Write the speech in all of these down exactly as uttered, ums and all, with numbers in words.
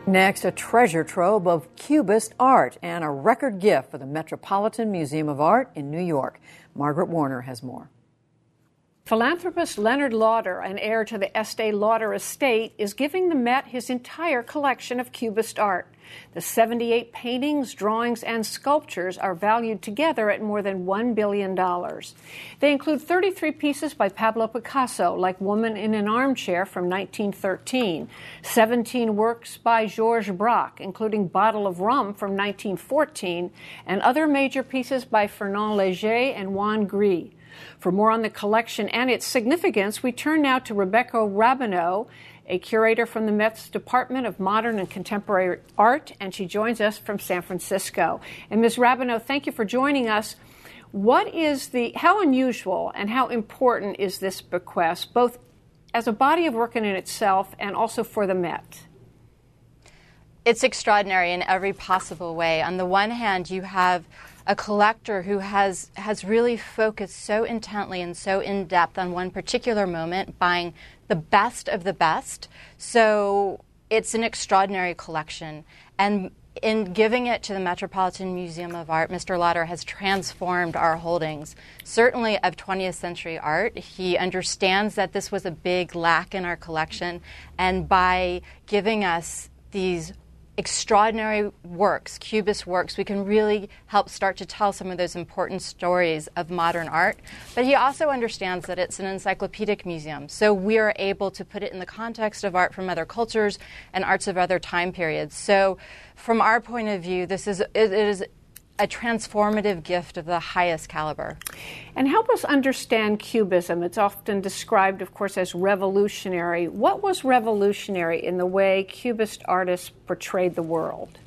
Next, a treasure trove of Cubist art and a record gift for the Metropolitan Museum of Art in New York. Margaret Warner has more. Philanthropist Leonard Lauder, an heir to the Estee Lauder estate, is giving the Met his entire collection of Cubist art. The seventy-eight paintings, drawings, and sculptures are valued together at more than one billion dollars. They include thirty-three pieces by Pablo Picasso, like Woman in an Armchair from nineteen thirteen, seventeen works by Georges Braque, including Bottle of Rum from nineteen fourteen, and other major pieces by Fernand Léger and Juan Gris. For more on the collection and its significance, we turn now to Rebecca Rabineau, a curator from the Met's Department of Modern and Contemporary Art, and she joins us from San Francisco. And Miz Rabineau, thank you for joining us. What is the, how unusual and how important is this bequest, both as a body of work in itself and also for the Met? It's extraordinary in every possible way. On the one hand, you have a collector who has has really focused so intently and so in depth on one particular moment, buying the best of the best. So it's an extraordinary collection. And in giving it to the Metropolitan Museum of Art, Mister Lauder has transformed our holdings, certainly of twentieth century art. He understands that this was a big lack in our collection, and by giving us these extraordinary works, Cubist works, we can really help start to tell some of those important stories of modern art. But he also understands that it's an encyclopedic museum, so we are able to put it in the context of art from other cultures and arts of other time periods. So from our point of view, this is it, it is a transformative gift of the highest caliber. And help us understand Cubism. It's often described, of course, as revolutionary. What was revolutionary in the way Cubist artists portrayed the world?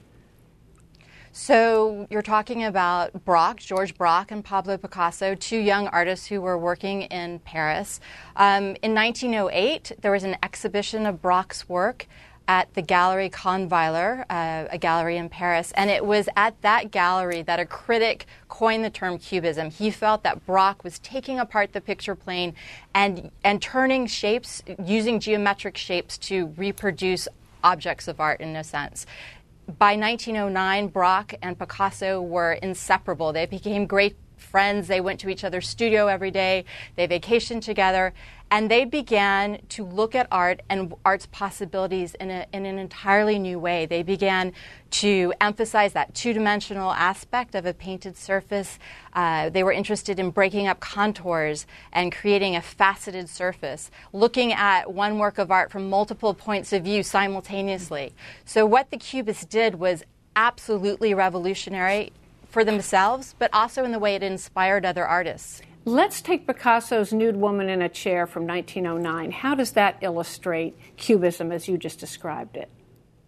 So you're talking about Braque, Georges Braque, and Pablo Picasso, two young artists who were working in Paris. Um, in nineteen oh eight, there was an exhibition of Braque's work at the Gallery Kahnweiler, uh, a gallery in Paris. And it was at that gallery that a critic coined the term Cubism. He felt that Braque was taking apart the picture plane and, and turning shapes, using geometric shapes to reproduce objects of art in a sense. By nineteen oh nine, Braque and Picasso were inseparable. They became great friends. They went to each other's studio every day. They vacationed together. And they began to look at art and art's possibilities in, a, in an entirely new way. They began to emphasize that two-dimensional aspect of a painted surface. Uh, they were interested in breaking up contours and creating a faceted surface, looking at one work of art from multiple points of view simultaneously. So what the Cubists did was absolutely revolutionary for themselves, but also in the way it inspired other artists. Let's take Picasso's Nude Woman in a Chair from nineteen oh nine. How does that illustrate Cubism as you just described it?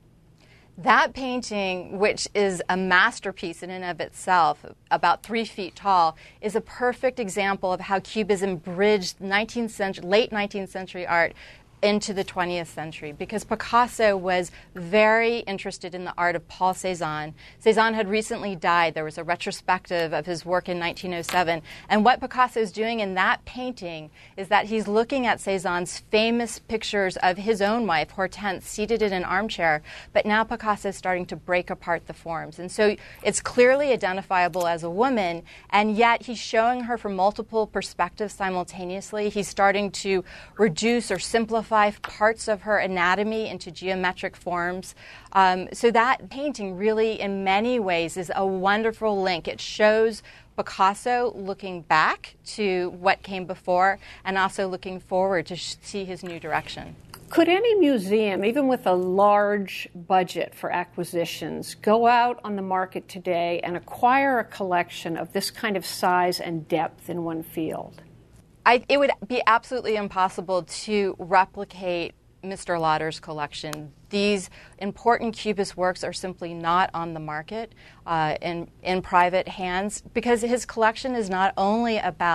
That painting, which is a masterpiece in and of itself, about three feet tall, is a perfect example of how Cubism bridged nineteenth century, late nineteenth century art into the twentieth century, because Picasso was very interested in the art of Paul Cézanne. Cézanne had recently died. There was a retrospective of his work in nineteen oh seven. And what Picasso is doing in that painting is that he's looking at Cézanne's famous pictures of his own wife, Hortense, seated in an armchair. But now Picasso is starting to break apart the forms. And so it's clearly identifiable as a woman, and yet he's showing her from multiple perspectives simultaneously. He's starting to reduce or simplify parts of her anatomy into geometric forms. Um, so that painting really, in many ways, is a wonderful link. It shows Picasso looking back to what came before and also looking forward to sh- see his new direction. Could any museum, even with a large budget for acquisitions, go out on the market today and acquire a collection of this kind of size and depth in one field? I, it would be absolutely impossible to replicate Mister Lauder's collection. These important Cubist works are simply not on the market uh, in, in private hands, because his collection is not only about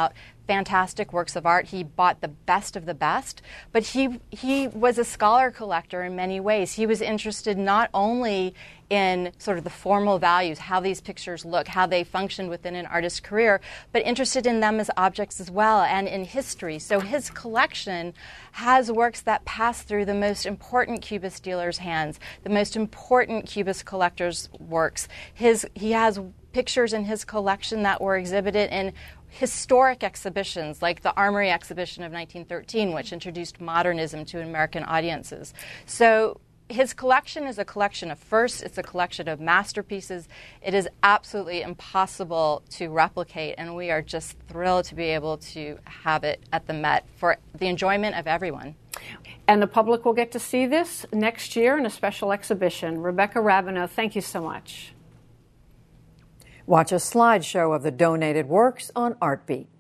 fantastic works of art. He bought the best of the best, but he he was a scholar collector in many ways. He was interested not only in sort of the formal values, how these pictures look, how they function within an artist's career, but interested in them as objects as well and in history. So his collection has works that pass through the most important Cubist dealers' hands, the most important Cubist collectors' works. His he has pictures in his collection that were exhibited in historic exhibitions like the Armory exhibition of nineteen thirteen, which introduced modernism to American audiences. So his collection is a collection of firsts. It's a collection of masterpieces. It is absolutely impossible to replicate, and we are just thrilled to be able to have it at the Met for the enjoyment of everyone. And the public will get to see this next year in a special exhibition. Rebecca Rabineau, thank you so much. Watch a slideshow of the donated works on ArtBeat.